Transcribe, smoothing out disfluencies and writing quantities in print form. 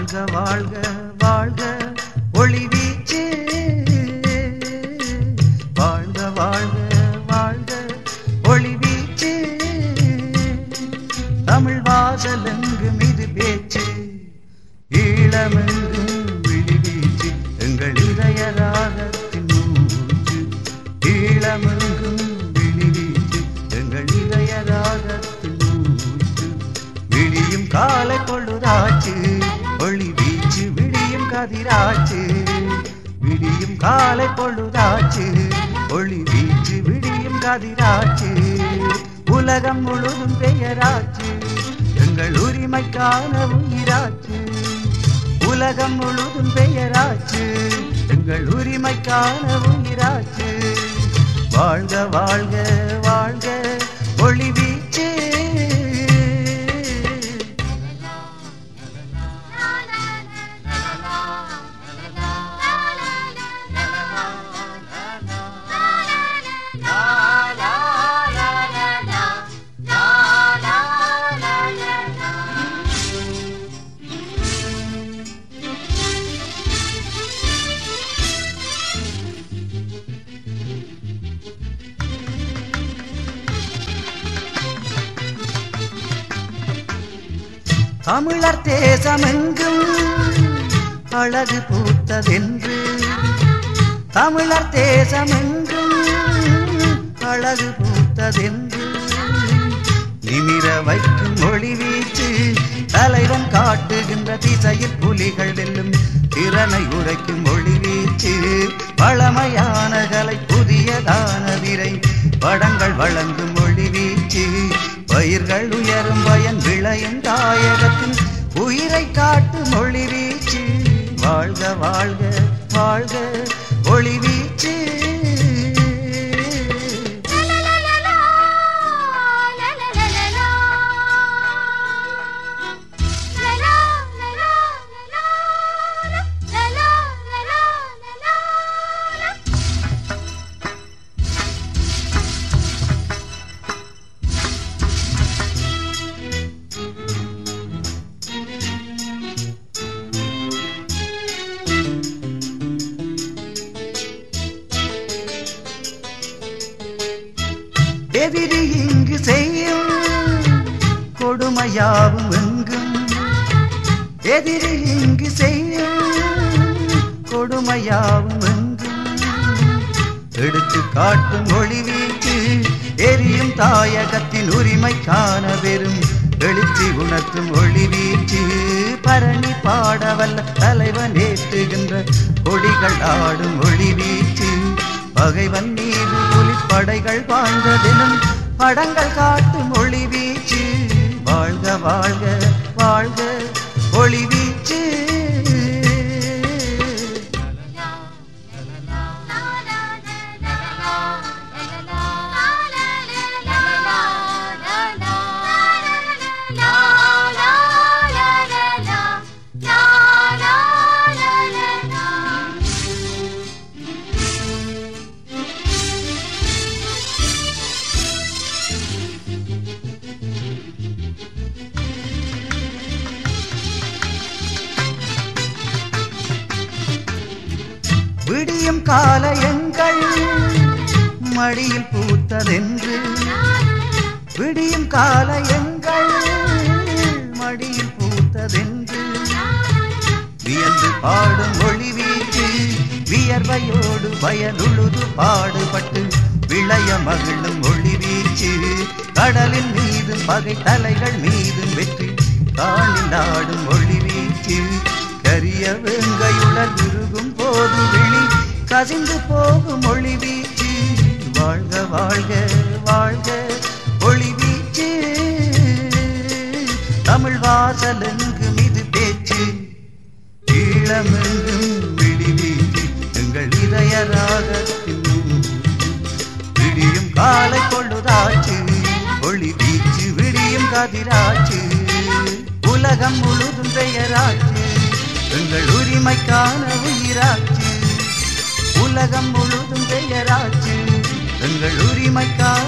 வாழ்க வாழ்க வாழ்க ஒளி வீச்சு, வாழ்க வாழ்க வாழ்க ஒளி வீச்சு, தமிழ் வாசலெங்கும் இது பேச்சு, ஈழமெங்கும் விழி வீச்சு, எங்கள் இதய ராகத்தின் மூச்சு, ஈழமெங்கும் விழி வீச்சு, எங்கள் இதய ராகத்தின் மூச்சு, விடியும் காலை பொழுதாச்சு ஒளி வீச்சு, விடியும் கதிராச்சு, விடியும் காலை பொழுதாச்சு ஒளி வீச்சு, விடியும் கதிராச்சு, உலகம் முழுதும் பெயராச்சு, எங்கள் உரிமைக்கான உயிராச்சு, உலகம் முழுதும் பெயராச்சு, எங்கள் உரிமைக்கான உயிராச்சு, வாழ்க வாழ்க வாழ்க ஒளி வீச்சு. தமிழர் தேசமெங்கும் அழகு பூத்ததென்று, தமிழர் தேசமெங்கும் அழகு பூத்ததென்று, நிமிர வைக்கும் ஒளி வீச்சு, தலைவன் காட்டுகின்ற திசையில் புலிகள் வெல்லும் திறனை உரைக்கும் ஒளி வீச்சு, பழமையான கலை புதியதான விரை படங்கள் வழங்கும் ஒளி வீச்சு, பயிர்கள் உயரும் பயன் விளையும் தாயகத்தின் உயிரை காட்டும் ஒளி வீச்சு, வாழ்க வாழ்க வாழ்க ஒளி வீச்சு. எதிரி இங்கு செய்யும் கொடுமையாவும் எங்கும், எதிரி இங்கு செய்யும் கொடுமையாவும் எங்கும், எடுத்து காட்டும் ஒளி வீச்சு, எரியும் தாயகத்தின் உரிமை காண வெறும் எழுச்சி உணர்த்தும் ஒளி வீச்சு, பரணி பாடவல்ல தலைவன் ஏற்றுகின்ற கொடிகள் ஆடும் ஒளி வீச்சு, பகைவன் மீது புலிப்படைகள் பாய்ந்ததினும் படங்கள் காட்டும் ஒளி வீச்சு, வாழ்க வாழ்க வாழ்க ஒளி வீச்சு. விடியும் காலை எங்கள் மடியில் பூத்ததென்று, விடியும் காலை எங்கள் மடியில் பூத்ததென்று, வியந்து பாடும் ஒளி வீச்சு, வியர்வையோடு வயலுழுது பாடுபட்டு விளைய மகிழும் ஒளி வீச்சு, கடலின் மீதும் பகை தலைகள் மீதும் வெற்றி காணில் ஆடும் ஒளி வீச்சு, கரிய வேங்கையுடன் விருகும் போது விழி கசிந்து போகும் ஒளி வீச்சு, வாழ்க வாழ்க வாழ்க ஒளி வீச்சு, தமிழ் வாசலெங்கும் இது பேச்சு, ஈழமெங்கும் விழி வீச்சு, எங்கள் இதய ராகத்தின் விடியும் காலை பொழுதாச்சு ஒளி வீச்சு, விடியும் கதிராச்சு, உலகம் முழுதும் பெயராச்சு, எங்கள் உரிமைக்கான உயிராச்சு, உலகம் முழுதும் பெயராச்சு, எங்கள் உரிமைக்கான